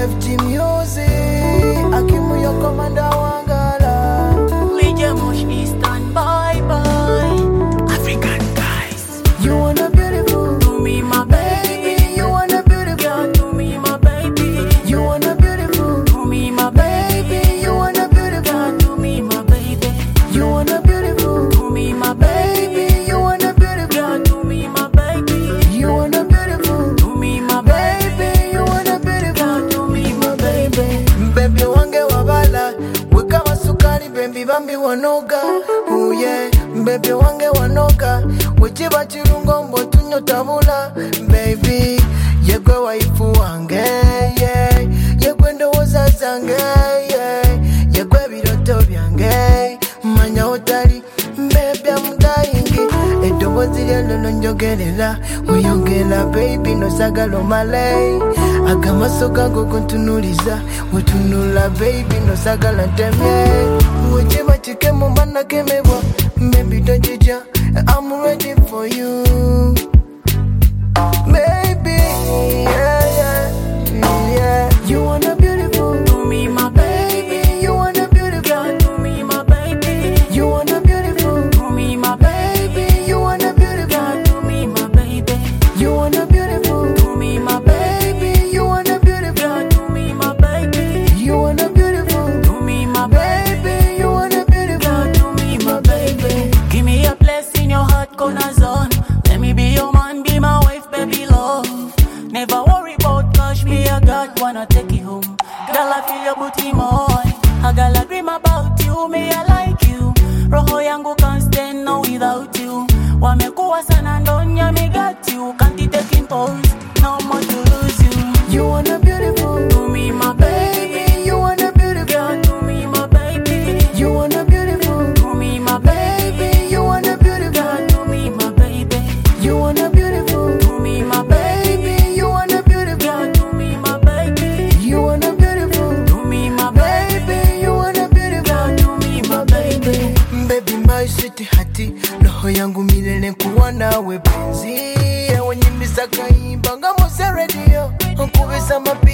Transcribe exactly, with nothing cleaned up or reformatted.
F G Music, Akimu yo komanda wangala. Lija Mosh Eastern, bye bye. African guys. You wanna beautiful, To me my baby. you wanna beautiful, Yeah, to me my baby. you wanna beautiful, To me my baby. you wanna beautiful, Yeah, to me my baby. you wanna beautiful, To me my baby. you wanna beautiful, Yeah, to me my baby. you wanna beautiful, To me my baby. baby, you wanna beautiful, Yeah, to me my baby. baby wange wabala, weka wasukari baby bambi wanoga, oh yeah, baby wange wanoga, wechiba chirungo mbo tunyo tabula, baby, yegwe waifu wange, yeah, yegwe ndowoza zange, yeah, yegwe biroto byange, manya otali, baby I'm dying, edowozi lyelo njogerera, oyongera baby nosagalo malay, agamaso gago kontunuliza, wetunula baby nosagala ntemye, wechiba chikemo mbana kemebwa, baby don't you jump, I'm ready for you, baby, yeah, yeah, yeah. You wanna beautiful, To me my baby. you wanna beautiful, Yeah, to me my baby. you wanna beautiful, To me my baby. you wanna beautiful, Yeah, to me my baby. you wanna beautiful, To me my baby. you wanna beautiful, Yeah, to me my baby. you wanna beautiful, To me my baby. baby, you wanna beautiful, Yeah, to me my baby. Give me a place in your heart, corner zone. Let me be your man, be my wife, baby love. Never worry about cash, me I got wanna take you home. Girl, I feel your booty more. I gotta dream about you, me I like you. Roho yangu can't stand no without you. Wamekuwa sana ndonya, me got you. Can't be taking pose, no more to lose you. you wanna beautiful, To me my baby. you wanna beautiful, Yeah, to me my baby. you wanna beautiful, To me my baby. you wanna beautiful, Yeah, to me my baby. you wanna beautiful, To me my baby. you wanna beautiful, Yeah, to me my baby. you wanna beautiful, To me my baby. baby, you wanna beautiful, Yeah, to me my baby. baby my sweet hati, roho yangu milele kuwa nawe penzi, ewe nyimisa kaimba nga mose radio, nkubisa mapi